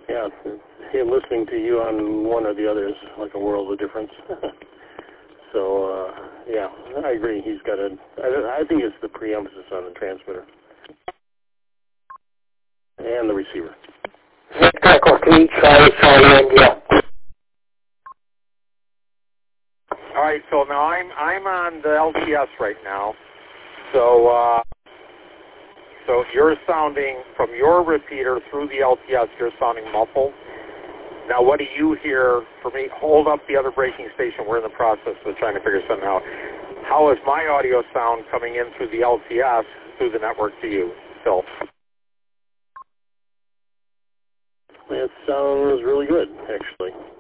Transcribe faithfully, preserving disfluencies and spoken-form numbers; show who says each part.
Speaker 1: Yeah, hey, listening to you on one or the other is like a world of difference. So, uh, yeah, I agree. He's got a, I, I think it's the pre-emphasis on the transmitter and the receiver.
Speaker 2: Echo three, Charlie, Charlie, India.
Speaker 3: All right, so now I'm I'm on the L T S right now. So uh, so you're sounding from your repeater through the L T S. You're sounding muffled. Now, what do you hear? For me, hold up the other breaking station. We're in the process of trying to figure something out. How is my audio sound coming in through the L T S through the network to you, Phil?
Speaker 1: It sounds really good, actually.